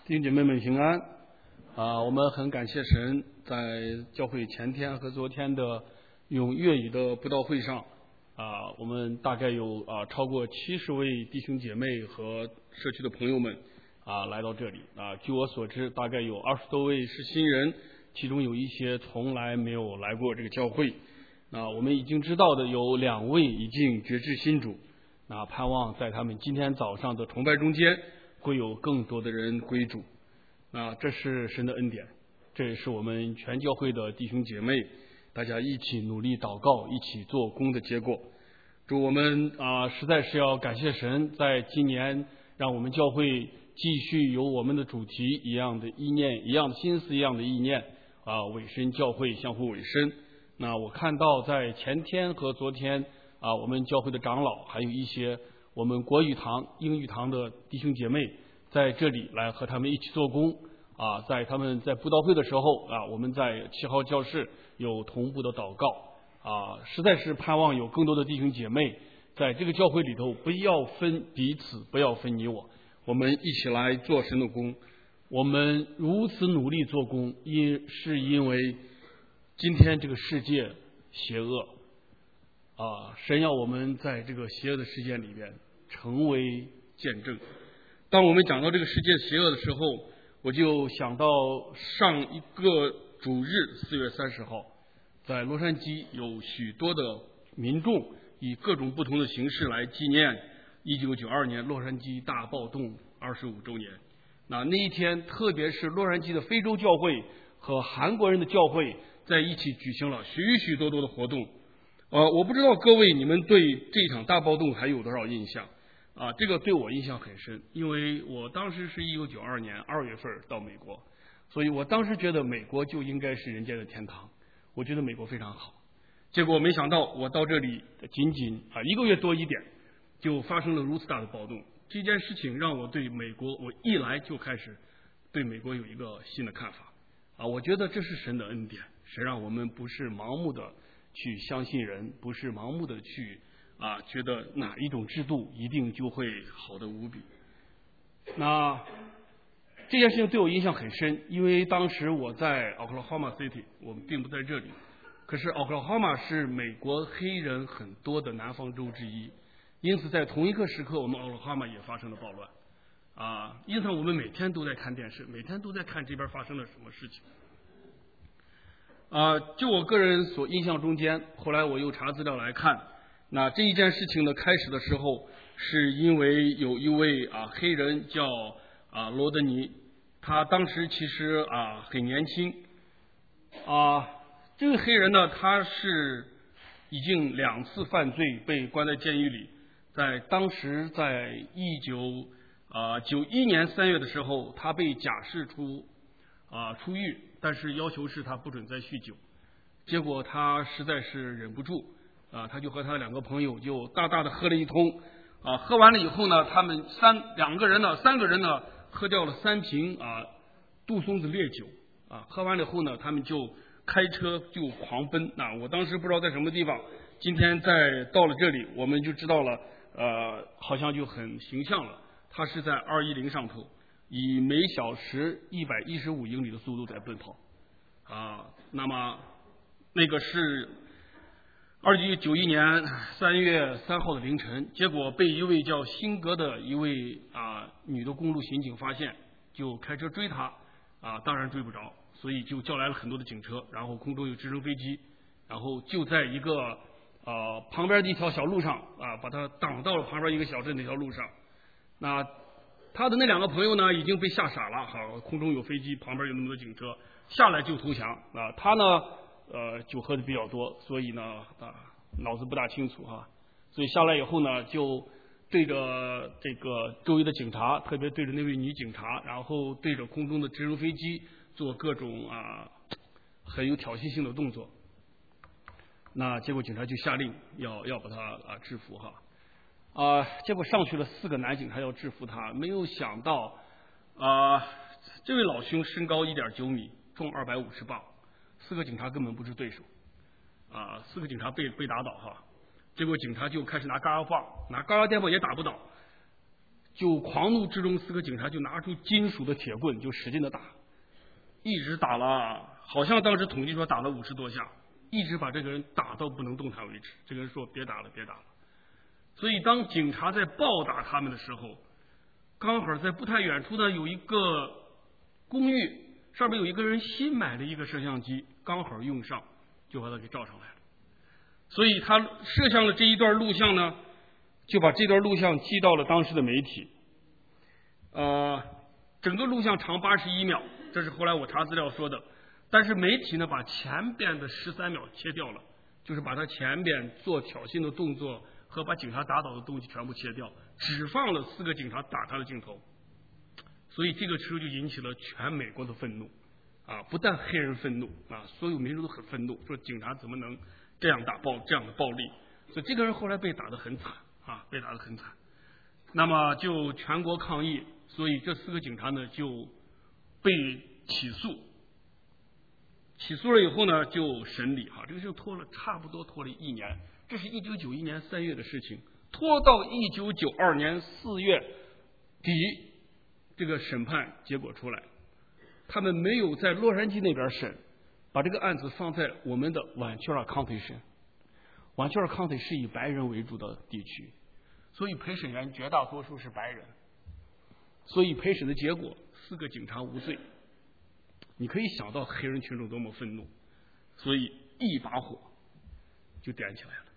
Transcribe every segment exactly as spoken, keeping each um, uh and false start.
弟兄姐妹们平安啊！我们很感谢神，在教会前天和昨天的用粤语的布道会上啊，我们大概有啊超过七十位弟兄姐妹和社区的朋友们啊来到这里啊。据我所知，大概有二十多位是新人，其中有一些从来没有来过这个教会。那我们已经知道的有两位已经决志信主，那盼望在他们今天早上的崇拜中间会有更多的人归主。那这是神的恩典，这也是我们全教会的弟兄姐妹大家一起努力祷告一起做工的结果。主，我们啊实在是要感谢神，在今年让我们教会继续有我们的主题一样的意念，一样的心思，一样的意念啊，委身教会，相互委身。那我看到在前天和昨天啊，我们教会的长老还有一些我们国语堂、英语堂的弟兄姐妹在这里来和他们一起做工啊，在他们在布道会的时候啊，我们在七号教室有同步的祷告啊，实在是盼望有更多的弟兄姐妹在这个教会里头，不要分彼此，不要分你我，我们一起来做神的工。我们如此努力做工，因是因为今天这个世界邪恶啊，神要我们在这个邪恶的世界里边成为见证。当我们讲到这个世界邪恶的时候，我就想到上一个主日四月三十号，在洛杉矶有许多的民众以各种不同的形式来纪念一九九二年洛杉矶大暴动二十五周年。那那一天，特别是洛杉矶的非洲教会和韩国人的教会在一起举行了许许多多的活动。呃，我不知道各位你们对这场大暴动还有多少印象？啊，这个对我印象很深，因为我当时是一九九二年二月份到美国，所以我当时觉得美国就应该是人间的天堂，我觉得美国非常好。结果没想到我到这里仅仅啊一个月多一点，就发生了如此大的暴动。这件事情让我对美国，我一来就开始对美国有一个新的看法啊，我觉得这是神的恩典，神让我们不是盲目的去相信人，不是盲目的去啊，觉得哪一种制度一定就会好的无比。那这件事情对我印象很深，因为当时我在 Oklahoma City， 我们并不在这里，可是 Oklahoma 是美国黑人很多的南方州之一，因此在同一个时刻，我们 Oklahoma 也发生了暴乱啊，因此我们每天都在看电视，每天都在看这边发生了什么事情。啊，就我个人所印象中间，后来我又查资料来看，那这一件事情的开始的时候，是因为有一位啊黑人叫啊罗德尼，他当时其实啊很年轻啊，这个黑人呢，他是已经两次犯罪被关在监狱里，在当时在一九啊九一年三月的时候，他被假释出啊出狱，但是要求是他不准再酗酒，结果他实在是忍不住啊，他就和他两个朋友就大大的喝了一通啊，喝完了以后呢，他们三两个人呢，三个人呢喝掉了三瓶啊杜松子烈酒啊，喝完了以后呢，他们就开车就狂奔啊，我当时不知道在什么地方，今天在到了这里，我们就知道了，呃，好像就很形象了，他是在二一零上头，以每小时一百一十五英里的速度在奔跑啊，那么那个是二零九一年三月三号的凌晨，结果被一位叫辛格的一位啊女的公路刑警发现，就开车追他啊，当然追不着，所以就叫来了很多的警车，然后空中有直升飞机，然后就在一个呃旁边的一条小路上啊，把他挡到了旁边一个小镇的一条路上。那他的那两个朋友呢，已经被吓傻了，好，空中有飞机，旁边有那么多警车，下来就投降啊。他呢，呃，酒喝的比较多，所以呢，啊，脑子不大清楚哈，所以下来以后呢，就对着这个周围的警察，特别对着那位女警察，然后对着空中的直升飞机做各种啊很有挑衅性的动作。那结果警察就下令要要把他啊制服哈。啊，结果上去了四个男警察要制服他，没有想到啊，这位老兄身高一点九米，重二百五十磅，四个警察根本不是对手，啊，四个警察被被打倒哈，结果警察就开始拿高压棒，拿高压电棒也打不倒， 就狂怒之中，四个警察就拿出金属的铁棍，就使劲的打，一直打了，好像当时统计说打了五十多下，一直把这个人打到不能动弹为止。这个人说别打了，别打了。所以当警察在暴打他们的时候，刚好在不太远处呢有一个公寓，上面有一个人新买的一个摄像机，刚好用上，就把他给照上来了。所以他摄像的这一段录像呢，就把这段录像寄到了当时的媒体。呃，整个录像长八十一秒，这是后来我查资料说的。但是媒体呢，把前边的十三秒切掉了，就是把他前边做挑衅的动作和把警察打倒的东西全部切掉，只放了四个警察打他的镜头。所以这个时候就引起了全美国的愤怒啊！不但黑人愤怒啊，所有民众都很愤怒，说警察怎么能这样打暴这样的暴力。所以这个人后来被打得很惨啊，被打得很惨。那么就全国抗议，所以这四个警察呢就被起诉。起诉了以后呢，就审理哈，这个事拖了差不多拖了一年。这是一九九一年三月的事情，拖到一九九二年四月底，这个审判结果出来。他们没有在洛杉矶那边审，把这个案子放在我们的晚丘尔 County 审。晚丘尔 County 是以白人为主的地区，所以陪审员绝大多数是白人，所以陪审的结果四个警察无罪。你可以想到黑人群众多么愤怒，所以一把火就点起来了。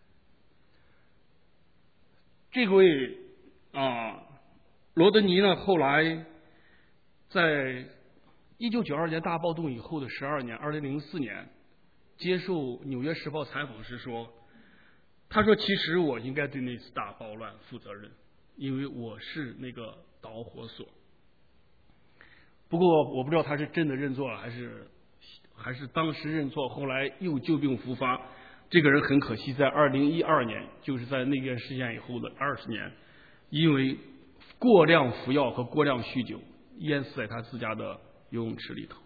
这位啊，罗德尼呢，后来在一九九二年大暴动以后的十二年，二零零四年接受《纽约时报》采访时说，他说：“其实我应该对那次大暴乱负责任，因为我是那个导火索。”不过我不知道他是真的认错了，还是还是当时认错，后来又旧病复发。这个人很可惜，在二零一二年，就是在那件事件以后的二十年，因为过量服药和过量酗酒，淹死在他自家的游泳池里头。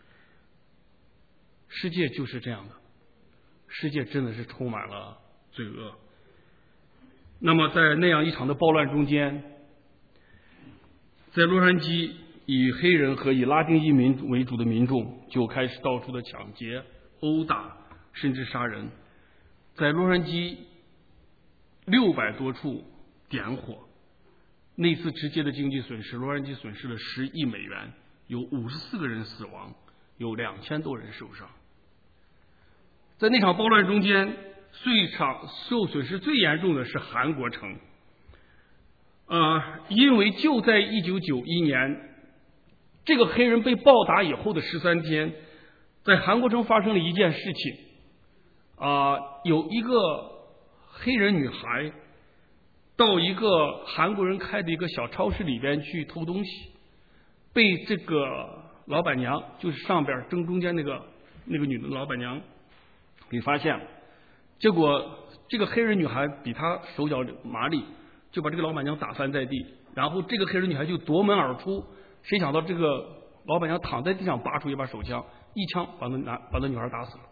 世界就是这样的，世界真的是充满了罪恶。那么在那样一场的暴乱中间，在洛杉矶，以黑人和以拉丁裔民为主的民众就开始到处的抢劫、殴打，甚至杀人。在洛杉矶六百多处点火，那次直接的经济损失，洛杉矶损失了十亿美元，有五十四个人死亡，有两千多人受伤。在那场暴乱中间，最场受损失最严重的是韩国城。呃，因为就在一九九一年，这个黑人被暴打以后的十三天，在韩国城发生了一件事情。啊、呃，有一个黑人女孩到一个韩国人开的一个小超市里边去偷东西，被这个老板娘，就是上边正中间那个那个女的老板娘给发现了。结果这个黑人女孩比她手脚麻利，就把这个老板娘打翻在地，然后这个黑人女孩就夺门而出，谁想到这个老板娘躺在地上拔出一把手枪，一枪把那男把那女孩打死了。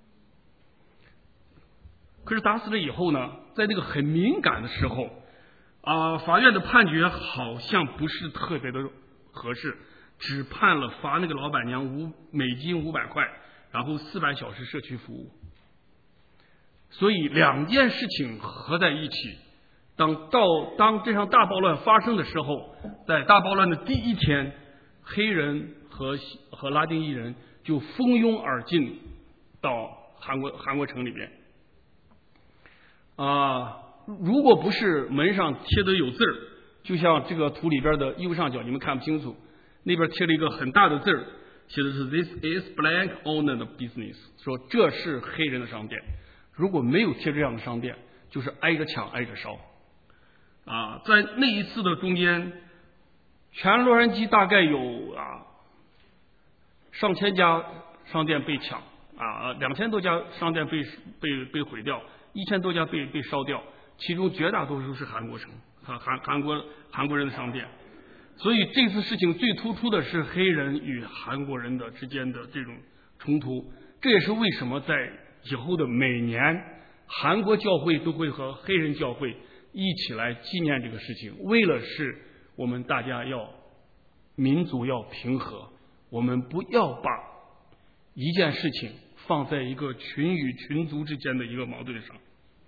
可是打死了以后呢，在那个很敏感的时候啊、呃，法院的判决好像不是特别的合适，只判了罚那个老板娘五美金五百块，然后四百小时社区服务。所以两件事情合在一起，当到当这场大暴乱发生的时候，在大暴乱的第一天，黑人和和拉丁裔人就蜂拥而进到韩国韩国城里边。啊、呃，如果不是门上贴的有字儿，就像这个图里边的右上角，你们看不清楚，那边贴了一个很大的字儿，写的是 This is black owner business， 说这是黑人的商店。如果没有贴这样的商店，就是挨着抢挨着烧。啊，在那一次的中间，全洛杉矶大概有啊上千家商店被抢，啊两千多家商店被被被毁掉，一千多家被被烧掉，其中绝大多数是韩国城韩韩韩国韩国人的商店。所以这次事情最突出的是黑人与韩国人的之间的这种冲突，这也是为什么在以后的每年，韩国教会都会和黑人教会一起来纪念这个事情，为了是我们大家要民族要平和，我们不要把一件事情放在一个群与群族之间的一个矛盾上。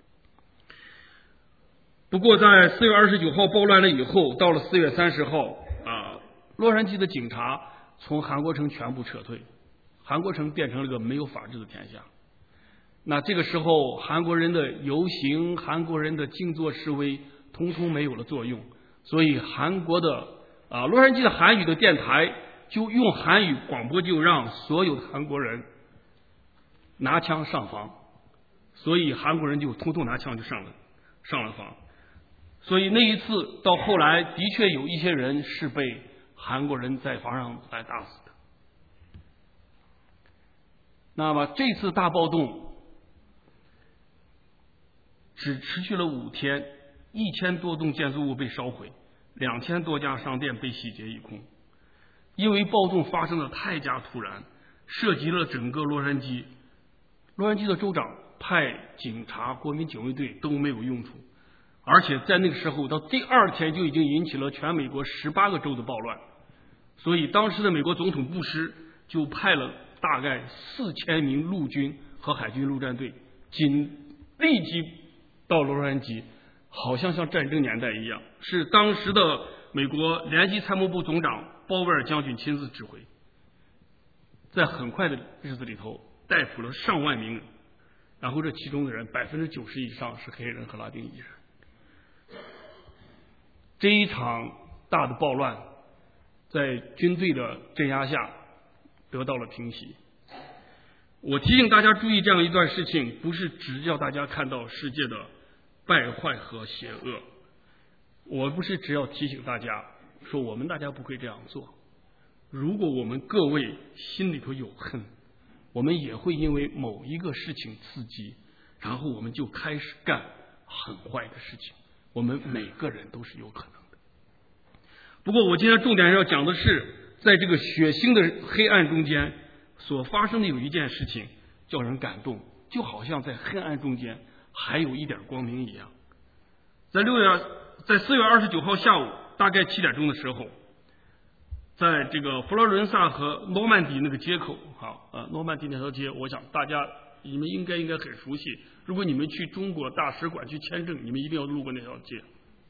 不过在四月二十九号暴乱了以后，到了四月三十号啊，洛杉矶的警察从韩国城全部撤退，韩国城变成了个没有法治的天下。那这个时候，韩国人的游行、韩国人的静坐示威，通通没有了作用。所以，韩国的啊，洛杉矶的韩语的电台就用韩语广播，就让所有的韩国人拿枪上访。所以，韩国人就通通拿枪就上了上了访。所以那一次到后来，的确有一些人是被韩国人在房上来打死的。那么这次大暴动只持续了五天，一千多栋建筑物被烧毁，两千多家商店被洗劫一空。因为暴动发生的太加突然，涉及了整个洛杉矶，洛杉矶的州长派警察、国民警卫队都没有用处，而且在那个时候到第二天就已经引起了全美国十八个州的暴乱。所以当时的美国总统布什就派了大概四千名陆军和海军陆战队，紧立即到洛杉矶，好像像战争年代一样，是当时的美国联席参谋部总长鲍威尔将军亲自指挥，在很快的日子里头逮捕了上万名人，然后这其中的人百分之九十以上是黑人和拉丁裔人。这一场大的暴乱在军队的镇压下得到了平息。我提醒大家注意这样一段事情，不是只叫大家看到世界的败坏和邪恶，我不是只要提醒大家说我们大家不会这样做。如果我们各位心里头有恨，我们也会因为某一个事情刺激，然后我们就开始干很坏的事情，我们每个人都是有可能的。不过我今天重点要讲的是，在这个血腥的黑暗中间所发生的有一件事情叫人感动，就好像在黑暗中间还有一点光明一样。在六月，在四月二十九号下午大概七点钟的时候，在这个佛罗伦萨和诺曼底那个街口，好，呃，诺曼底那条街，我想大家你们应该应该很熟悉。如果你们去中国大使馆去签证，你们一定要路过那条街。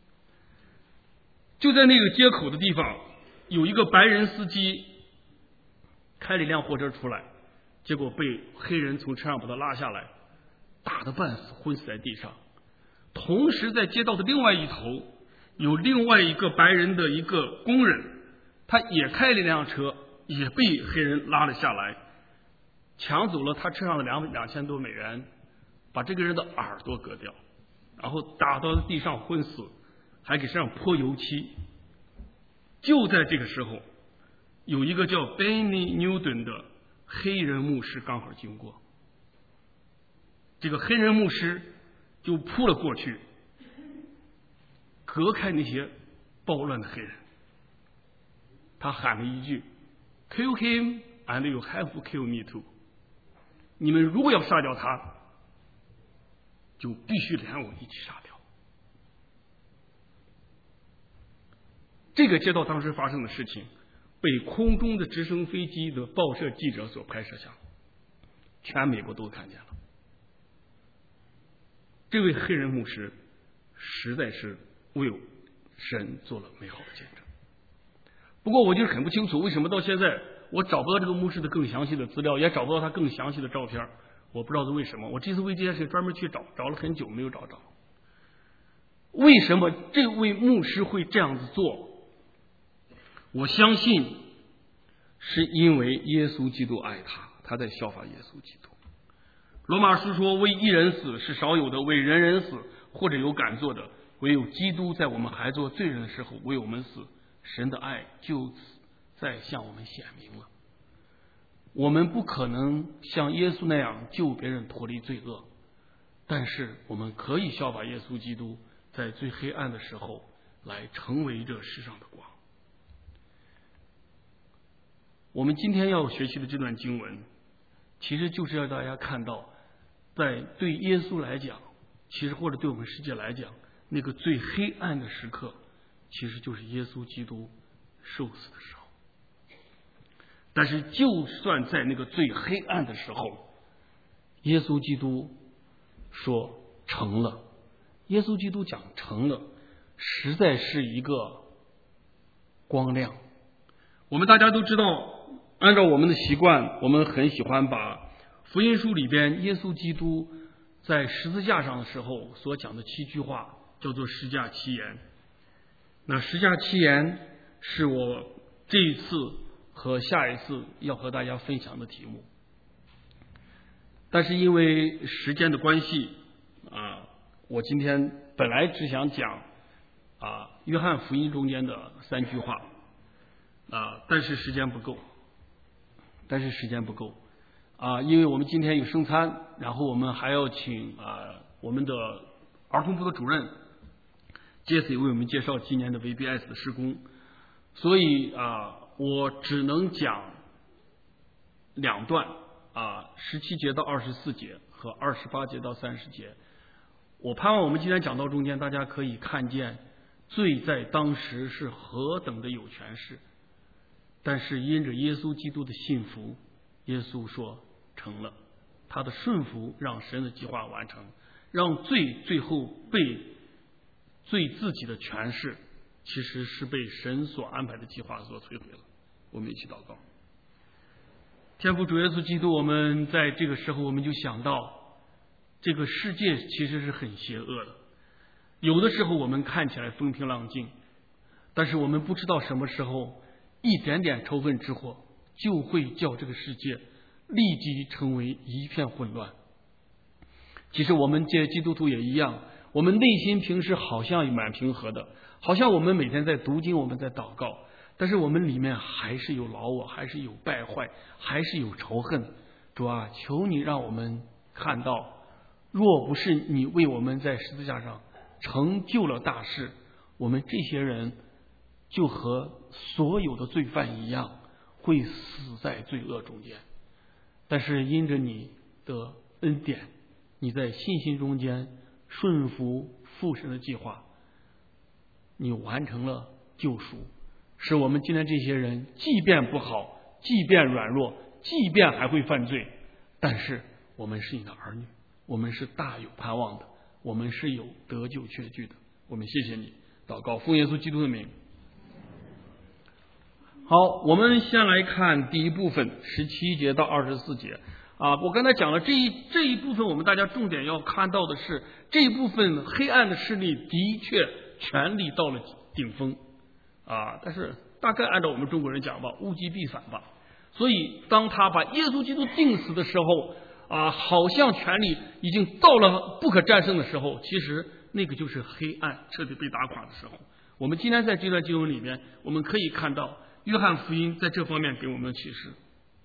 就在那个街口的地方，有一个白人司机开了一辆货车出来，结果被黑人从车上把他拉下来，打得半死，昏死在地上。同时在街道的另外一头有另外一个白人的一个工人，他也开了一辆车，也被黑人拉了下来，抢走了他车上的两两千多美元，把这个人的耳朵割掉，然后打到地上昏死，还给身上泼油漆。就在这个时候，有一个叫 Benny Newton 的黑人牧师刚好经过，这个黑人牧师就扑了过去，隔开那些暴乱的黑人。他喊了一句 Kill him and you have to kill me too， 你们如果要杀掉他，就必须连我一起杀掉。这个街道当时发生的事情被空中的直升飞机的报社记者所拍摄下，全美国都看见了。这位黑人牧师实在是为神做了美好的见证。不过我就是很不清楚，为什么到现在我找不到这个牧师的更详细的资料，也找不到他更详细的照片，我不知道是为什么。我这次为这件事专门去找，找了很久没有找着。为什么这位牧师会这样子做？我相信是因为耶稣基督爱他，他在效法耶稣基督。罗马书说，为一人死是少有的，为人人死或者有敢做的，唯有基督在我们还做罪人的时候为我们死，神的爱就此再向我们显明了。我们不可能像耶稣那样救别人脱离罪恶，但是我们可以效法耶稣基督，在最黑暗的时候来成为这世上的光。我们今天要学习的这段经文，其实就是要大家看到，在对耶稣来讲，其实或者对我们世界来讲，那个最黑暗的时刻， 其实就是耶稣基督受死的时候。但是就算在那个最黑暗的时候，耶稣基督说成了。耶稣基督讲成了，实在是一个光亮。我们大家都知道，按照我们的习惯，我们很喜欢把福音书里边耶稣基督在十字架上的时候所讲的七句话叫做十架七言。那十架七言是我这一次和下一次要和大家分享的题目。但是因为时间的关系啊，我今天本来只想讲啊约翰福音中间的三句话啊，但是时间不够，但是时间不够啊，因为我们今天有圣餐，然后我们还要请啊我们的儿童部的主任杰西为我们介绍今年的 V B S 的施工，所以啊我只能讲两段啊，十七节到二十四节和二十八节到三十节。我盼望我们今天讲到中间，大家可以看见罪在当时是何等的有权势，但是因着耶稣基督的信服，耶稣说成了，他的顺服让神的计划完成，让罪最后被罪自己的权势其实是被神所安排的计划所摧毁了。我们一起祷告。天父主耶稣基督，我们在这个时候我们就想到这个世界其实是很邪恶的，有的时候我们看起来风平浪静，但是我们不知道什么时候一点点仇恨之火就会叫这个世界立即成为一片混乱。其实我们这基督徒也一样，我们内心平时好像蛮平和的，好像我们每天在读经，我们在祷告，但是我们里面还是有老我，还是有败坏，还是有仇恨。主啊，求你让我们看到，若不是你为我们在十字架上成就了大事，我们这些人就和所有的罪犯一样，会死在罪恶中间。但是因着你的恩典，你在信心中间顺服父神的计划，你完成了救赎，使我们今天这些人即便不好，即便软弱，即便还会犯罪，但是我们是你的儿女，我们是大有盼望的，我们是有得救确据的。我们谢谢你，祷告奉耶稣基督的名。好，我们先来看第一部分十七节到二十四节啊。我刚才讲了这一这一部分，我们大家重点要看到的是这一部分黑暗的势力的确权力到了顶峰啊，但是大概按照我们中国人讲吧，物极必反吧。所以当他把耶稣基督钉死的时候啊，好像权力已经到了不可战胜的时候，其实那个就是黑暗彻底被打垮的时候。我们今天在这段经文里面，我们可以看到约翰福音在这方面给我们的启示。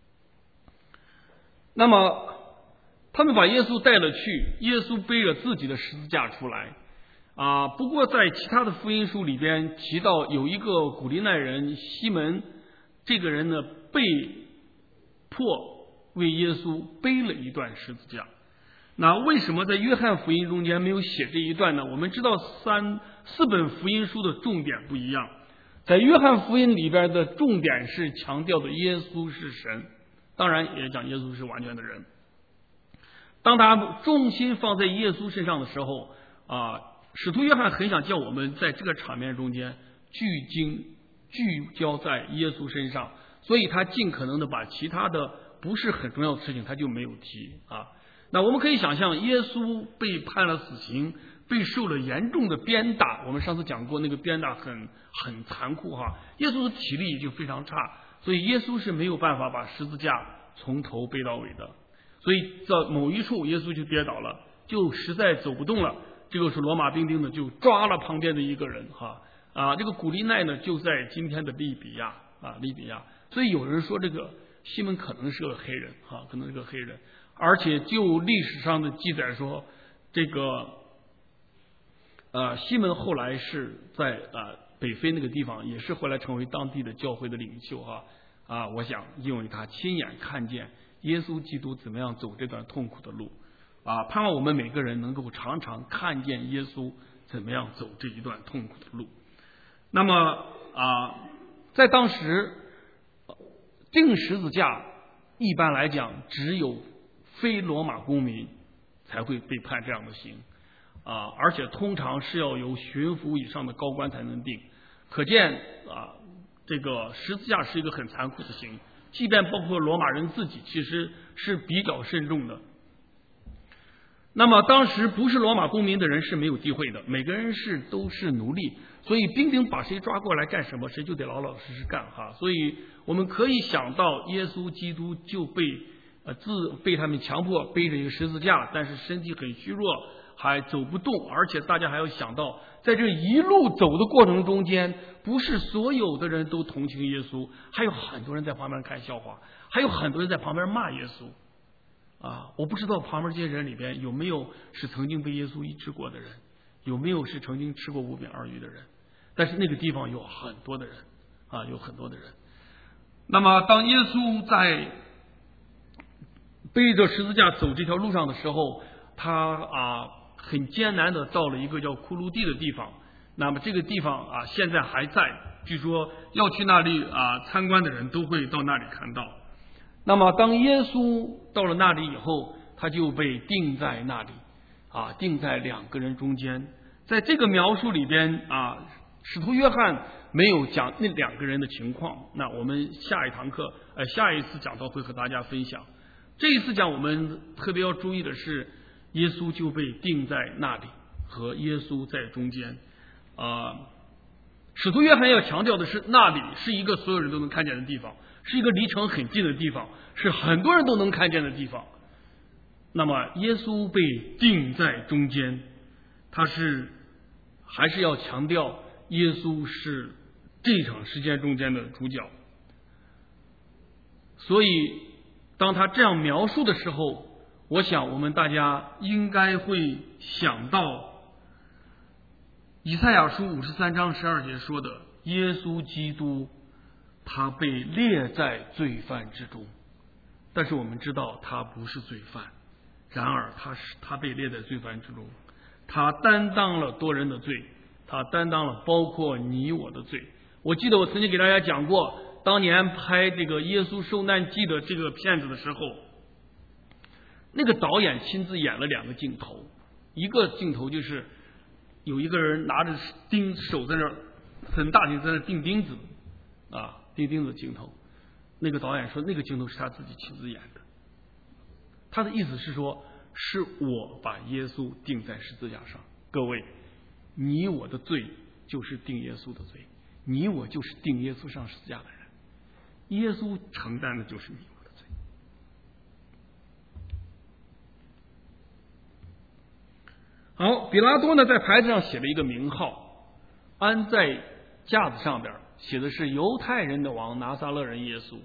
那么他们把耶稣带了去，耶稣背着自己的十字架出来啊。不过在其他的福音书里边提到有一个古利奈人西门，这个人呢被迫为耶稣背了一段十字架。那为什么在约翰福音中间没有写这一段呢？我们知道三四本福音书的重点不一样，在约翰福音里边的重点是强调的耶稣是神，当然也讲耶稣是完全的人。当他重心放在耶稣身上的时候啊，使徒约翰很想叫我们在这个场面中间聚精聚焦在耶稣身上，所以他尽可能的把其他的不是很重要的事情他就没有提啊。那我们可以想象，耶稣被判了死刑，被受了严重的鞭打，我们上次讲过那个鞭打很很残酷哈，耶稣的体力也就非常差，所以耶稣是没有办法把十字架从头背到尾的，所以在某一处耶稣就跌倒了，就实在走不动了。这个是罗马兵丁呢就抓了旁边的一个人哈啊，这个古利奈呢就在今天的利比亚啊利比亚，所以有人说这个西门可能是个黑人哈，可能是个黑人。而且就历史上的记载说，这个呃西门后来是在呃北非那个地方，也是后来成为当地的教会的领袖哈啊，我想因为他亲眼看见耶稣基督怎么样走这段痛苦的路啊，盼望我们每个人能够常常看见耶稣怎么样走这一段痛苦的路那么啊，在当时钉十字架，一般来讲只有非罗马公民才会被判这样的刑啊，而且通常是要由巡抚以上的高官才能定。可见啊，这个十字架是一个很残酷的刑，即便包括罗马人自己，其实是比较慎重的。那么当时不是罗马公民的人是没有地位的，每个人是都是奴隶，所以兵丁把谁抓过来干什么，谁就得老老实实干哈。所以我们可以想到，耶稣基督就被呃自被他们强迫背着一个十字架，但是身体很虚弱，还走不动，而且大家还要想到，在这一路走的过程中间，不是所有的人都同情耶稣，还有很多人在旁边看笑话，还有很多人在旁边骂耶稣。啊，我不知道旁边这些人里边有没有是曾经被耶稣医治过的人，有没有是曾经吃过五饼二鱼的人，但是那个地方有很多的人啊，有很多的人。那么当耶稣在背着十字架走这条路上的时候，他啊很艰难的到了一个叫骷髅地的地方。那么这个地方啊现在还在，据说要去那里啊参观的人都会到那里看到。那么当耶稣到了那里以后，他就被钉在那里啊，钉在两个人中间。在这个描述里边啊，使徒约翰没有讲那两个人的情况。那我们下一堂课呃下一次讲到会和大家分享。这一次讲我们特别要注意的是，耶稣就被钉在那里，和耶稣在中间啊。使徒约翰要强调的是，那里是一个所有人都能看见的地方，是一个离城很近的地方，是很多人都能看见的地方。那么耶稣被钉在中间，他是还是要强调耶稣是这场事件中间的主角。所以当他这样描述的时候，我想我们大家应该会想到以赛亚书五十三章十二节说的，耶稣基督他被列在罪犯之中。但是我们知道他不是罪犯，然而他是他被列在罪犯之中，他担当了多人的罪，他担当了包括你我的罪。我记得我曾经给大家讲过，当年拍这个耶稣受难记的这个片子的时候，那个导演亲自演了两个镜头。一个镜头就是有一个人拿着钉手在那儿很大钉在那钉钉子啊钉钉子镜头，那个导演说那个镜头是他自己亲自演的。他的意思是说，是我把耶稣钉在十字架上。各位，你我的罪就是钉耶稣的罪，你我就是钉耶稣上十字架的人，耶稣承担的就是你我的罪。好，比拉多呢在牌子上写了一个名号，安在架子上边，写的是犹太人的王拿撒勒人耶稣。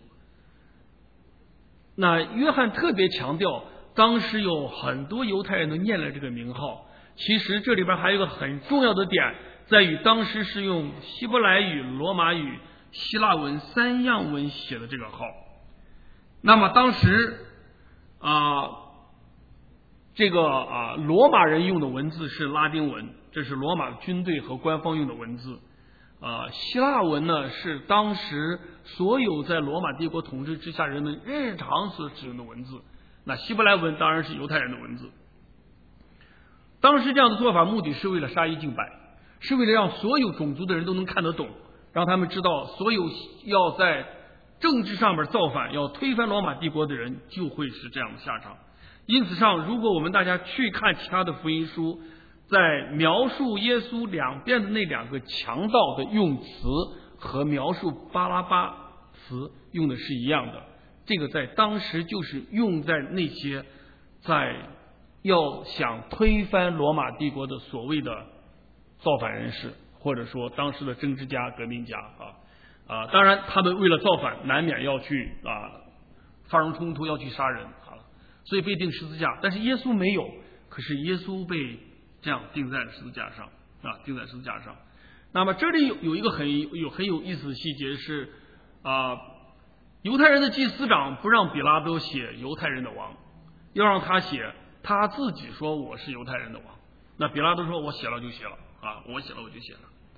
那约翰特别强调，当时有很多犹太人都念了这个名号。其实这里边还有一个很重要的点，在于当时是用希伯来语、罗马语、希腊文三样文写的这个号。那么当时啊，这个啊罗马人用的文字是拉丁文，这是罗马军队和官方用的文字。啊，希腊文呢是当时所有在罗马帝国统治之下人们日常所使用的文字。那希伯来文当然是犹太人的文字。当时这样的做法目的是为了杀一儆百，是为了让所有种族的人都能看得懂，让他们知道所有要在政治上面造反，要推翻罗马帝国的人就会是这样的下场。因此上，如果我们大家去看其他的福音书，在描述耶稣两边的那两个强盗的用词和描述巴拉巴词用的是一样的，这个在当时就是用在那些在要想推翻罗马帝国的所谓的造反人士，或者说当时的政治家、革命家啊啊，当然他们为了造反，难免要去啊发生冲突，要去杀人啊，所以被钉十字架。但是耶稣没有，可是耶稣被这样钉在十字架上啊，钉在十字架上。那么这里有有一个很有很有意思的细节是啊，犹太人的祭司长不让比拉多写犹太人的王，要让他写他自己说我是犹太人的王。那比拉多说我写了就写了啊，我写了我就写了。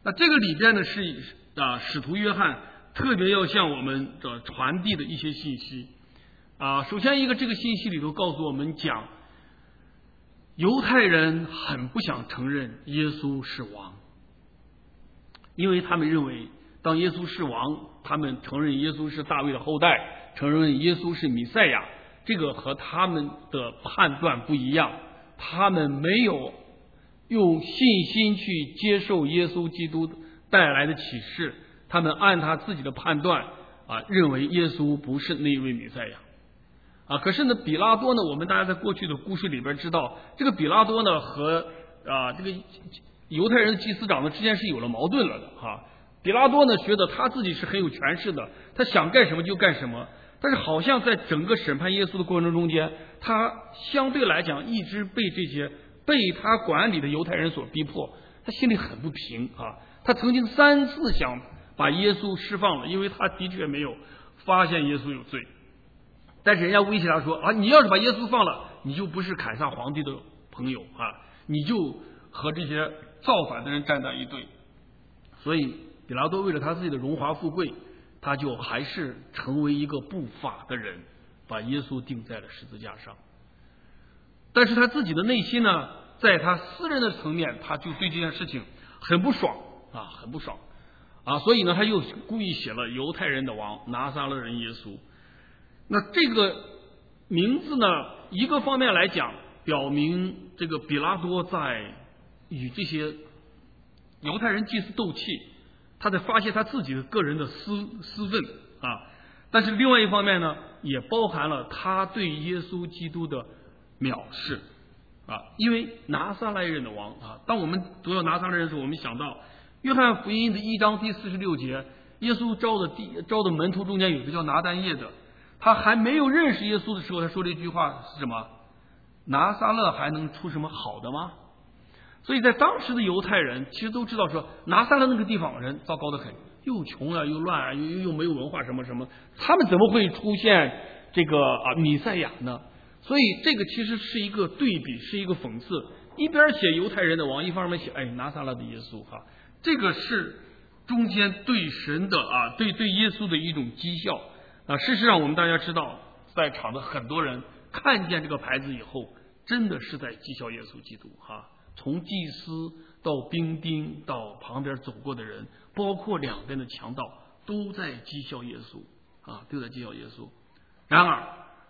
那这个里边呢是啊，使徒约翰特别要向我们的传递的一些信息啊。首先一个，这个信息里头告诉我们讲，犹太人很不想承认耶稣是王，因为他们认为当耶稣是王，他们承认耶稣是大卫的后代，承认耶稣是弥赛亚，这个和他们的判断不一样，他们没有用信心去接受耶稣基督带来的启示，他们按他自己的判断啊，认为耶稣不是那位弥赛亚啊。可是呢，比拉多呢，我们大家在过去的故事里边知道，这个比拉多呢和啊这个犹太人的祭司长呢之间是有了矛盾了的哈。比拉多呢觉得他自己是很有权势的，他想干什么就干什么，但是好像在整个审判耶稣的过程中间，他相对来讲一直被这些被他管理的犹太人所逼迫，他心里很不平啊。他曾经三次想把耶稣释放了，因为他的确没有发现耶稣有罪，但是人家威胁他说啊，你要是把耶稣放了，你就不是凯撒皇帝的朋友啊，你就和这些造反的人站在一队。所以比拉多为了他自己的荣华富贵，他就还是成为一个不法的人，把耶稣钉在了十字架上。但是他自己的内心呢，在他私人的层面，他就对这件事情很不爽啊，很不爽啊，所以呢，他又故意写了犹太人的王，拿撒勒人耶稣。那这个名字呢，一个方面来讲，表明这个比拉多在与这些犹太人祭司斗气，他在发泄他自己的个人的私私愤啊。但是另外一方面呢，也包含了他对耶稣基督的藐视啊，因为拿撒勒人的王啊，当我们读到拿撒勒人的时候，我们想到约翰福音的一章第四十六节，耶稣招的第招的门徒中间有个叫拿但业的，他还没有认识耶稣的时候，他说了一句话是什么？拿撒勒还能出什么好的吗？所以在当时的犹太人其实都知道说，拿撒勒那个地方人糟糕的很，又穷啊，又乱啊，又又没有文化什么什么，他们怎么会出现这个啊弥赛亚呢？所以这个其实是一个对比，是一个讽刺。一边写犹太人的王，一方面写哎拿撒勒的耶稣哈，这个是中间对神的啊，对对耶稣的一种讥笑啊。事实上，我们大家知道，在场的很多人看见这个牌子以后，真的是在讥笑耶稣基督哈。从祭司到兵丁到旁边走过的人，包括两边的强盗，都在讥笑耶稣啊，都在讥笑耶稣。然而，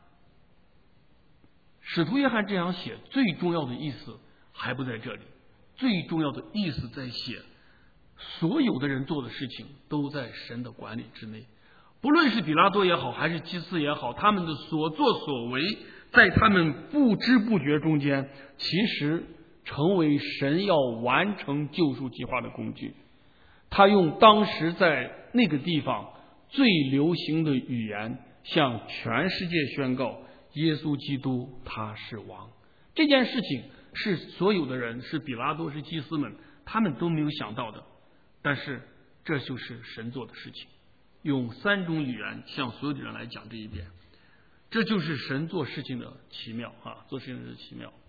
使徒约翰这样写，最重要的意思还不在这里，最重要的意思在写所有的人做的事情都在神的管理之内，不论是比拉多也好，还是祭司也好，他们的所作所为，在他们不知不觉中间，其实成为神要完成救赎计划的工具。他用当时在那个地方最流行的语言，向全世界宣告耶稣基督他是王。这件事情是所有的人，是比拉多，是祭司们，他们都没有想到的，但是这就是神做的事情，用三种语言向所有的人来讲这一点，这就是神做事情的奇妙啊，做事情的奇妙。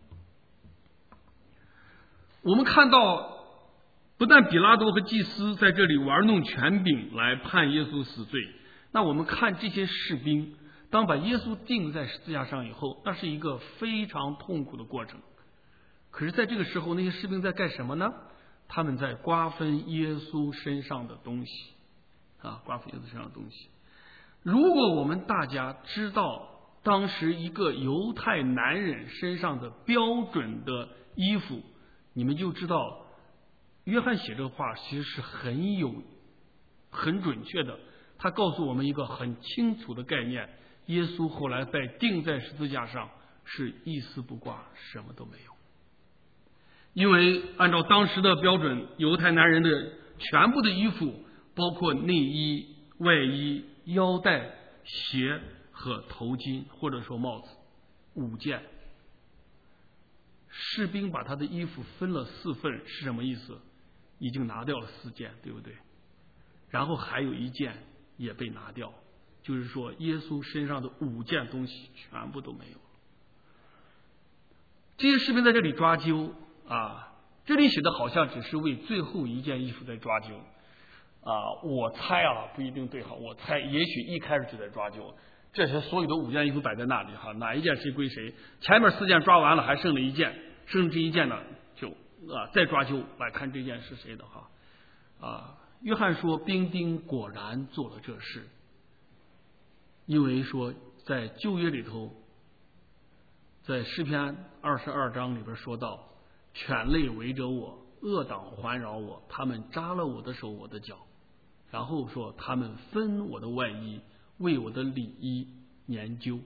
我们看到，不但比拉多和祭司在这里玩弄权柄来判耶稣死罪，那我们看这些士兵，当把耶稣钉在十字架上以后，那是一个非常痛苦的过程。可是在这个时候，那些士兵在干什么呢？他们在瓜分耶稣身上的东西啊，瓜分耶稣身上的东西。如果我们大家知道当时一个犹太男人身上的标准的衣服，你们就知道约翰写这话其实是很有很准确的。他告诉我们一个很清楚的概念，耶稣后来被钉在十字架上是一丝不挂，什么都没有。因为按照当时的标准，犹太男人的全部的衣服，包括内衣、外衣、腰带、鞋和头巾，或者说帽子，五件。士兵把他的衣服分了四份是什么意思？已经拿掉了四件，对不对？然后还有一件也被拿掉，就是说耶稣身上的五件东西全部都没有了。这些士兵在这里抓阄啊， 这里写的好像只是为最后一件衣服在抓阄啊，我猜啊不一定对哈，我猜也许一开始就在抓阄，这些所有的五件衣服摆在那里哈，哪一件谁归谁？前面四件抓完了，还剩了一件，剩这一件呢就啊再抓阄来看这件是谁的哈啊。约翰说兵丁果然做了这事，因为说在旧约里头，在诗篇二十二章里边说到，犬类围着我，恶党环绕我，他们扎了我的手我的脚，然后说他们分我的外衣，为我的里衣研究。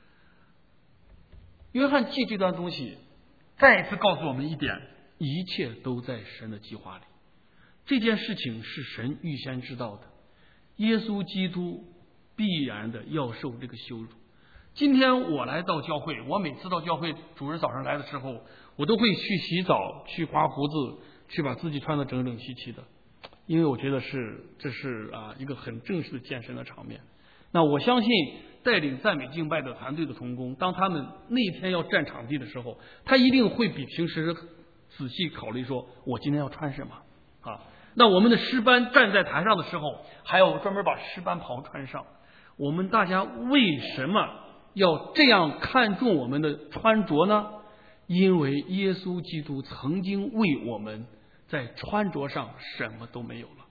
约翰记这段东西再一次告诉我们一点，一切都在神的计划里，这件事情是神预先知道的，耶稣基督必然的要受这个羞辱。今天我来到教会，我每次到教会主日早上来的时候，我都会去洗澡，去刮胡子，去把自己穿得整整齐齐的，因为我觉得是这是啊一个很正式的健身的场面。那我相信带领赞美敬拜的团队的同工，当他们那天要占场地的时候，他一定会比平时仔细考虑说我今天要穿什么啊。那我们的诗班站在台上的时候，还要专门把诗班袍穿上。我们大家为什么要这样看重我们的穿着呢？因为耶稣基督曾经为我们在穿着上什么都没有了。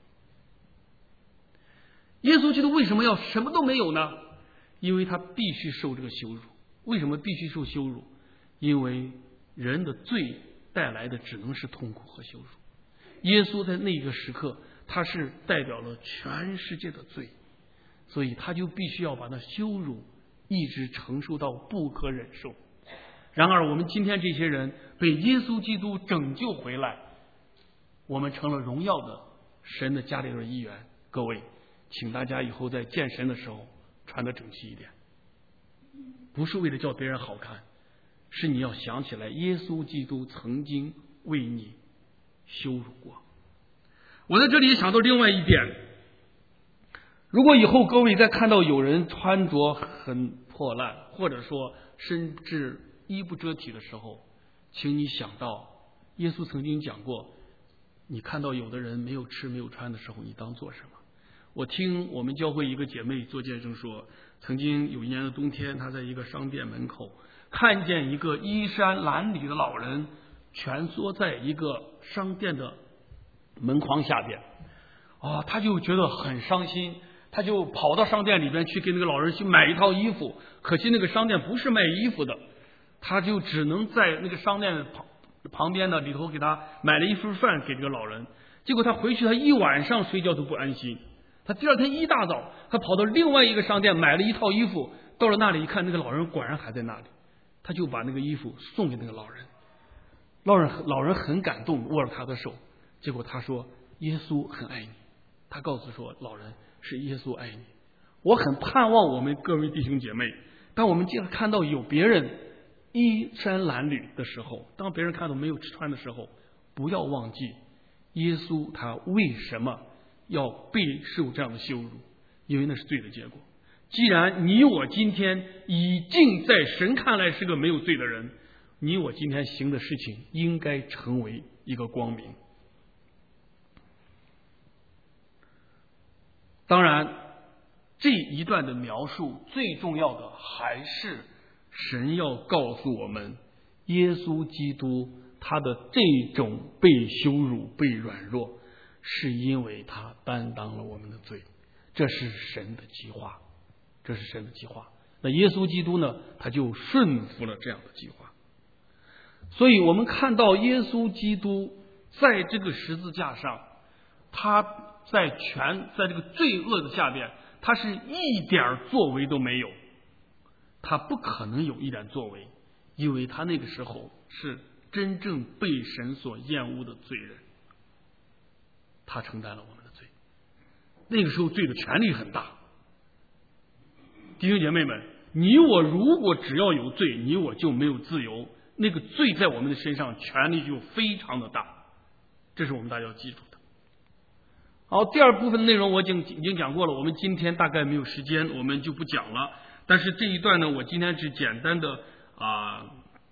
耶稣基督为什么要什么都没有呢？因为他必须受这个羞辱。为什么必须受羞辱？因为人的罪带来的只能是痛苦和羞辱。耶稣在那个时刻，他是代表了全世界的罪，所以他就必须要把那羞辱一直承受到不可忍受。然而我们今天这些人被耶稣基督拯救回来，我们成了荣耀的神的家里的一员。各位，请大家以后在见神的时候穿得整齐一点，不是为了叫别人好看，是你要想起来耶稣基督曾经为你羞辱过。我在这里想到另外一点，如果以后各位再看到有人穿着很破烂，或者说甚至衣不遮体的时候，请你想到耶稣曾经讲过，你看到有的人没有吃没有穿的时候，你当做什么？我听我们教会一个姐妹做见证说，曾经有一年的冬天，她在一个商店门口看见一个衣衫褴褛的老人蜷缩在一个商店的门框下边啊，她就觉得很伤心，她就跑到商店里边去给那个老人去买一套衣服，可惜那个商店不是卖衣服的，她就只能在那个商店旁旁边的里头给他买了一份饭给这个老人。结果他回去，他一晚上睡觉都不安心。他第二天一大早，他跑到另外一个商店买了一套衣服，到了那里一看，那个老人果然还在那里，他就把那个衣服送给那个老人。老人老人很感动，握着他的手。结果他说耶稣很爱你，他告诉说老人是耶稣爱你。我很盼望我们各位弟兄姐妹，当我们经常看到有别人衣衫褴褛的时候，当别人看到没有吃穿的时候，不要忘记耶稣他为什么要备受这样的羞辱，因为那是罪的结果。既然你我今天已经在神看来是个没有罪的人，你我今天行的事情应该成为一个光明。当然这一段的描述最重要的还是神要告诉我们，耶稣基督他的这种被羞辱被软弱，是因为他担当了我们的罪，这是神的计划，这是神的计划。那耶稣基督呢，他就顺服了这样的计划。所以我们看到耶稣基督在这个十字架上，他在全在这个罪恶的下边，他是一点作为都没有，他不可能有一点作为，因为他那个时候是真正被神所厌恶的罪人，他承担了我们的罪。那个时候罪的权力很大。弟兄姐妹们，你我如果只要有罪，你我就没有自由，那个罪在我们的身上权力就非常的大，这是我们大家要记住的。好，第二部分内容我已经已经讲过了，我们今天大概没有时间，我们就不讲了。但是这一段呢，我今天只简单的啊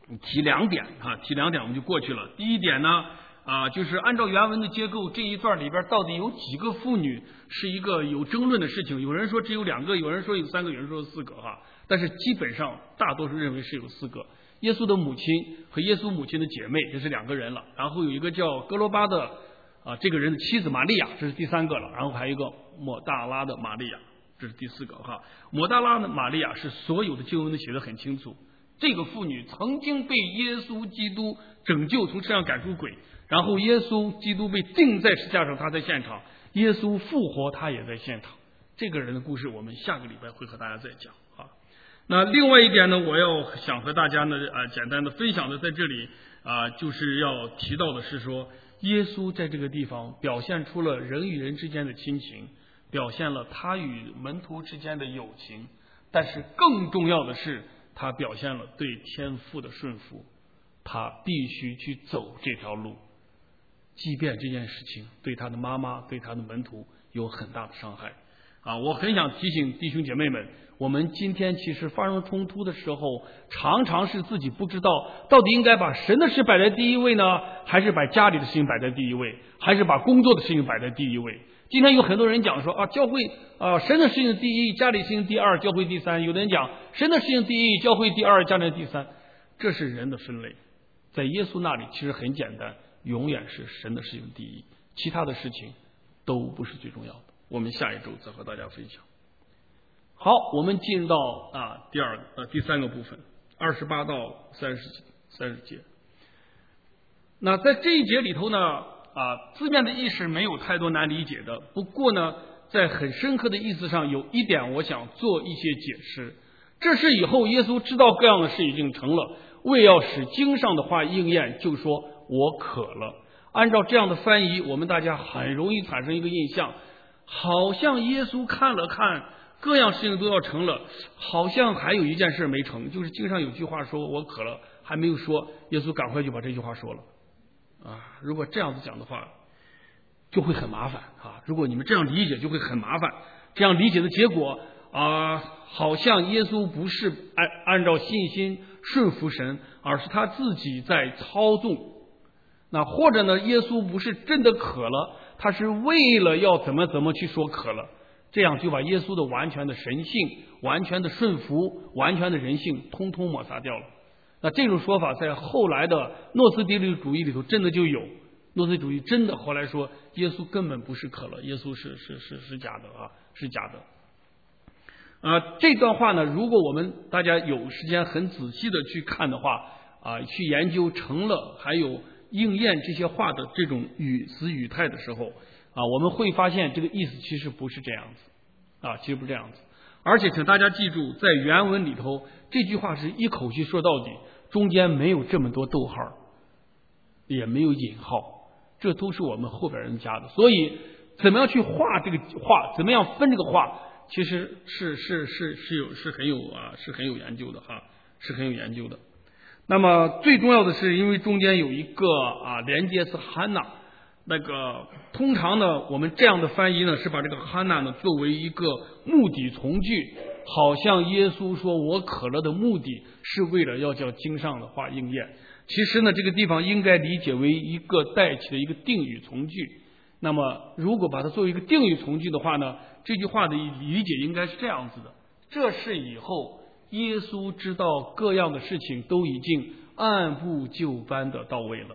提两点啊，提两点我们就过去了。第一点呢，啊，就是按照原文的结构，这一段里边到底有几个妇女是一个有争论的事情。有人说只有两个，有人说有三个，有人说有四个哈。但是基本上大多数认为是有四个。耶稣的母亲和耶稣母亲的姐妹，这是两个人了。然后有一个叫哥罗巴的啊，这个人的妻子玛利亚，这是第三个了。然后还有一个抹大拉的玛利亚，这是第四个哈。抹大拉的玛利亚是所有的经文都写得很清楚。这个妇女曾经被耶稣基督拯救，从车上赶出鬼，然后耶稣基督被钉在十字架上，他在现场；耶稣复活，他也在现场。这个人的故事，我们下个礼拜会和大家再讲啊。那另外一点呢，我要想和大家呢啊简单的分享的，在这里啊，就是要提到的是说，耶稣在这个地方表现出了人与人之间的亲情，表现了他与门徒之间的友情，但是更重要的是，他表现了对天父的顺服，他必须去走这条路，即便这件事情对他的妈妈、对他的门徒有很大的伤害。啊，我很想提醒弟兄姐妹们，我们今天其实发生冲突的时候，常常是自己不知道到底应该把神的事摆在第一位呢，还是把家里的事情摆在第一位，还是把工作的事情摆在第一位。今天有很多人讲说啊，教会啊，神的事情第一，家里事情第二，教会第三。有的人讲神的事情第一，教会第二，家里第三。这是人的分类。在耶稣那里其实很简单，永远是神的事情第一，其他的事情都不是最重要的。我们下一周再和大家分享。好，我们进入到啊第二呃第三个部分，二十八到三十三十节。那在这一节里头呢，啊，字面的意思没有太多难理解的，不过呢，在很深刻的意思上，有一点我想做一些解释。这是以后耶稣知道各样的事已经成了，为要使经上的话应验，就说我渴了。按照这样的翻译，我们大家很容易产生一个印象，好像耶稣看了看各样事情都要成了，好像还有一件事没成，就是经上有句话说我渴了，还没有说，耶稣赶快就把这句话说了啊。如果这样子讲的话，就会很麻烦啊。如果你们这样理解，就会很麻烦。这样理解的结果啊，好像耶稣不是按按照信心顺服神，而是他自己在操纵。那或者呢，耶稣不是真的渴了，他是为了要怎么怎么去说渴了，这样就把耶稣的完全的神性、完全的顺服、完全的人性通通抹杀掉了。那这种说法在后来的诺斯底里主义里头真的就有。诺斯底主义真的后来说耶稣根本不是渴了，耶稣是是是是假的啊，是假的。啊，这段话呢，如果我们大家有时间很仔细的去看的话啊，去研究成了还有应验这些话的这种语词语态的时候啊，我们会发现这个意思其实不是这样子啊，其实不是这样子。而且请大家记住，在原文里头这句话是一口气说到底，中间没有这么多逗号，也没有引号，这都是我们后边人加的。所以怎么样去画这个话，怎么样分这个话，其实是是是是有是很有啊是很有研究的哈，是很有研究的。那么最重要的是，因为中间有一个啊连接是汉娜，那个通常呢，我们这样的翻译呢是把这个汉娜呢作为一个目的从句，好像耶稣说我渴了的目的是为了要叫经上的话应验。其实呢，这个地方应该理解为一个带起的一个定语从句。那么如果把它作为一个定语从句的话呢，这句话的理解应该是这样子的：这是以后耶稣知道各样的事情都已经按部就班的到位了，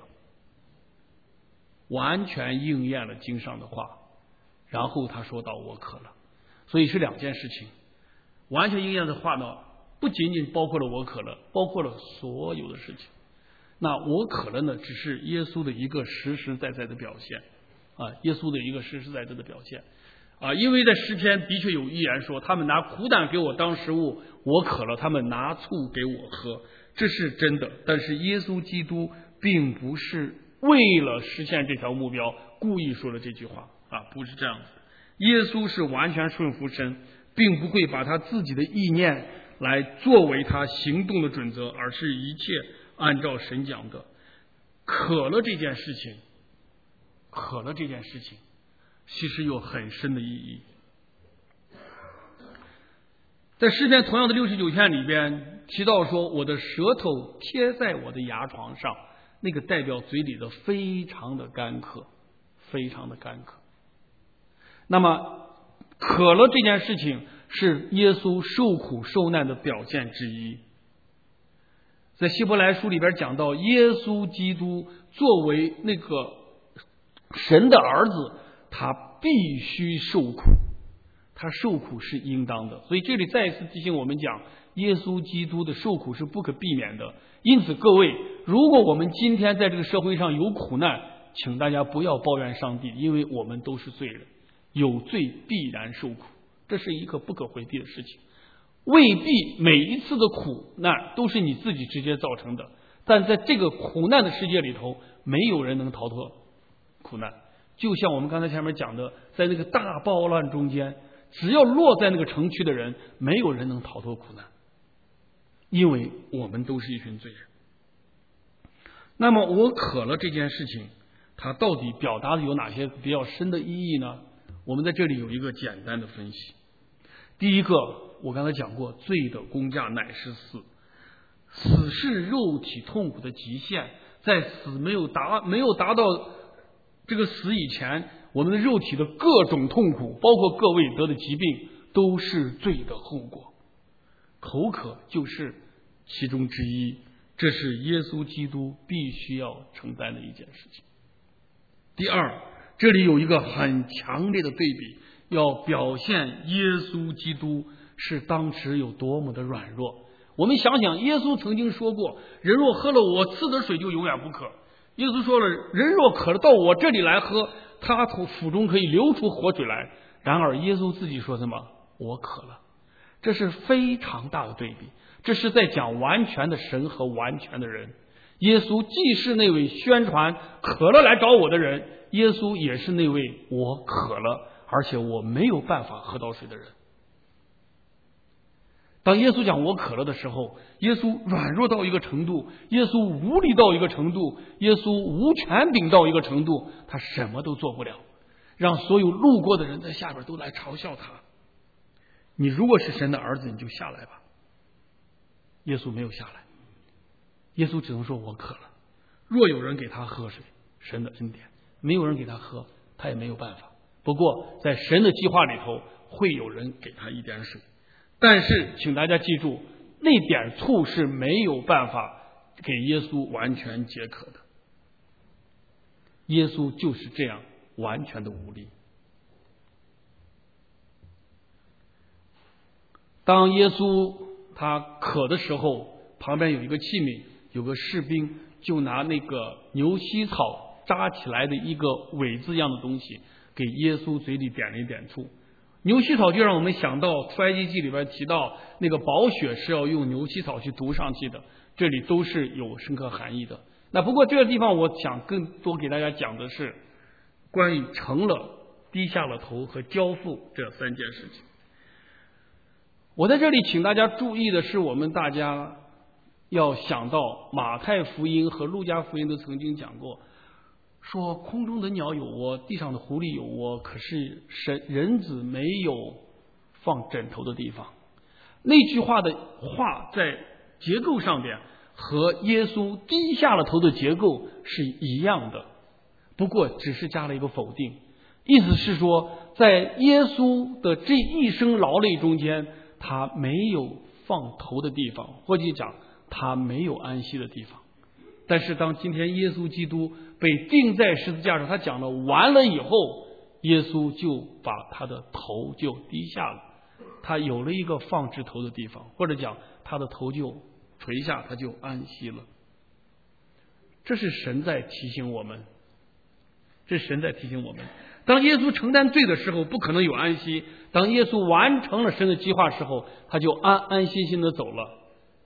完全应验了经上的话，然后他说到我渴了。所以是两件事情，完全应验的话呢，不仅仅包括了我渴了，包括了所有的事情。那我渴了呢，只是耶稣的一个实实在在的表现啊，耶稣的一个实实在在的表现啊。因为在诗篇的确有预言说，他们拿苦胆给我当食物，我渴了，他们拿醋给我喝，这是真的。但是耶稣基督并不是为了实现这条目标故意说了这句话啊，不是这样子。耶稣是完全顺服神，并不会把他自己的意念来作为他行动的准则，而是一切按照神讲的。渴了这件事情，渴了这件事情其实有很深的意义。在诗篇同样的六十九篇里边， 提到说我的舌头贴在我的牙床上，那个代表嘴里的非常的干渴，非常的干渴。那么渴了这件事情是耶稣受苦受难的表现之一。在希伯来书里边讲到，耶稣基督作为那个神的儿子，他必须受苦，他受苦是应当的。所以这里再一次提醒我们讲，耶稣基督的受苦是不可避免的。因此各位，如果我们今天在这个社会上有苦难，请大家不要抱怨上帝，因为我们都是罪人，有罪必然受苦，这是一个不可回避的事情。未必每一次的苦难都是你自己直接造成的，但在这个苦难的世界里头，没有人能逃脱苦难。就像我们刚才前面讲的，在那个大暴乱中间，只要落在那个城区的人，没有人能逃脱苦难，因为我们都是一群罪人。那么我渴了这件事情，它到底表达的有哪些比较深的意义呢？我们在这里有一个简单的分析。第一个，我刚才讲过，罪的工价乃是死，死是肉体痛苦的极限，在死没有达没有达到这个死以前，我们的肉体的各种痛苦，包括各位得的疾病，都是罪的后果。口渴就是其中之一，这是耶稣基督必须要承担的一件事情。第二，这里有一个很强烈的对比，要表现耶稣基督是当时有多么的软弱。我们想想，耶稣曾经说过，人若喝了我赐的水就永远不渴。耶稣说了，人若渴了到我这里来喝，他从腹中可以流出活水来。然而耶稣自己说什么？我渴了。这是非常大的对比，这是在讲完全的神和完全的人。耶稣既是那位宣传渴了来找我的人，耶稣也是那位我渴了而且我没有办法喝到水的人。当耶稣讲我渴了的时候，耶稣软弱到一个程度，耶稣无力到一个程度，耶稣无权柄到一个程度，他什么都做不了，让所有路过的人在下边都来嘲笑他。你如果是神的儿子，你就下来吧。耶稣没有下来，耶稣只能说我渴了。若有人给他喝水，神的恩典；没有人给他喝，他也没有办法。不过在神的计划里头，会有人给他一点水。但是请大家记住，那点醋是没有办法给耶稣完全解渴的。耶稣就是这样完全的无力。当耶稣他渴的时候，旁边有一个器皿，有个士兵就拿那个牛膝草扎起来的一个苇字一样的东西，给耶稣嘴里点了一点醋。牛膝草就让我们想到出埃及记里边提到那个宝血是要用牛膝草去涂上去的，这里都是有深刻含义的。那不过这个地方我想更多给大家讲的是关于成了、低下了头和交付这三件事情。我在这里请大家注意的是，我们大家要想到马太福音和路加福音都曾经讲过，说空中的鸟有窝，地上的狐狸有窝，可是神人子没有放枕头的地方。那句话的话在结构上边和耶稣低下了头的结构是一样的，不过只是加了一个否定，意思是说在耶稣的这一生劳累中间，他没有放头的地方，或者讲他没有安息的地方。但是当今天耶稣基督被钉在十字架上，他讲了完了以后，耶稣就把他的头就低下了，他有了一个放置头的地方，或者讲他的头就垂下，他就安息了。这是神在提醒我们，这是神在提醒我们，当耶稣承担罪的时候不可能有安息，当耶稣完成了神的计划时候，他就安安心心的走了。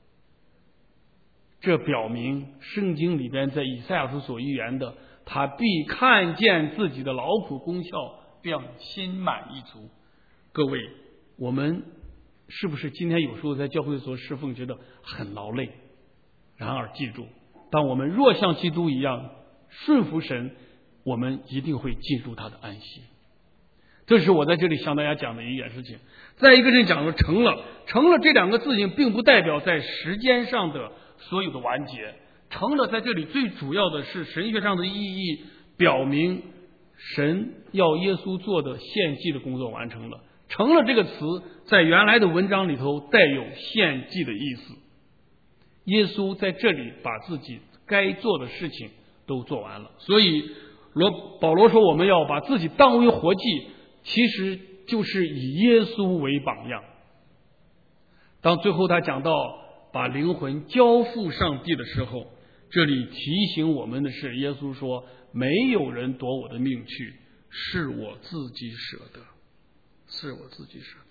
这表明圣经里边在以赛亚书所预言的，他必看见自己的劳苦功效，并心满意足。各位，我们是不是今天有时候在教会所侍奉觉得很劳累？然而记住，当我们若像基督一样顺服神，我们一定会进入他的安息。这是我在这里向大家讲的一件事情。再一个人讲的成了， 成了这两个字形并不代表在时间上的所有的完结，成了在这里最主要的是神学上的意义，表明神要耶稣做的献祭的工作完成了。成了这个词在原来的文章里头带有献祭的意思，耶稣在这里把自己该做的事情都做完了。所以罗保罗说我们要把自己当为活祭，其实就是以耶稣为榜样。当最后他讲到把灵魂交付上帝的时候，这里提醒我们的是，耶稣说没有人夺我的命去，是我自己舍的，是我自己舍的。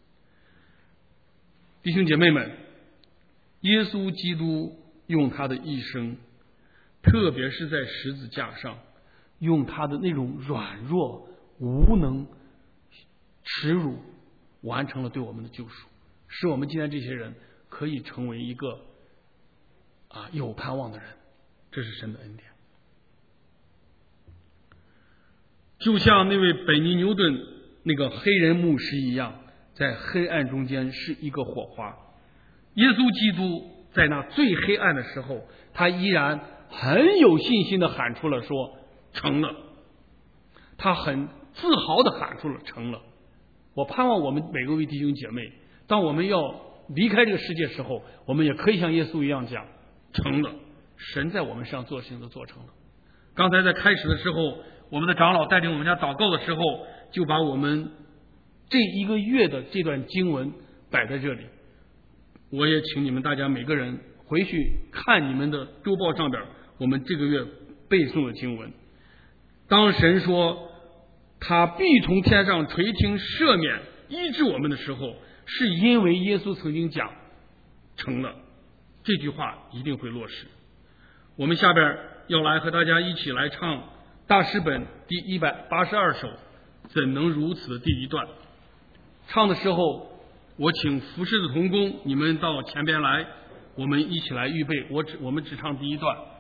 弟兄姐妹们，耶稣基督用他的一生，特别是在十字架上，用他的那种软弱、无能、耻辱，完成了对我们的救赎，使我们今天这些人可以成为一个啊有盼望的人。这是神的恩典。就像那位本尼牛顿那个黑人牧师一样，在黑暗中间是一个火花。耶稣基督在那最黑暗的时候，他依然很有信心的喊出了说成了，他很自豪的喊出了成了。我盼望我们每个位弟兄姐妹，当我们要离开这个世界时候，我们也可以像耶稣一样讲成了，神在我们身上做事情都做成了。刚才在开始的时候，我们的长老带领我们家祷告的时候，就把我们这一个月的这段经文摆在这里。我也请你们大家每个人回去看你们的周报上边我们这个月背诵的经文。当神说他必从天上垂听赦免医治我们的时候，是因为耶稣曾经讲成了，这句话一定会落实。我们下边要来和大家一起来唱大诗本第一百八十二首怎能如此的第一段。唱的时候我请服侍的同工你们到前边来，我们一起来预备。我只我们只唱第一段。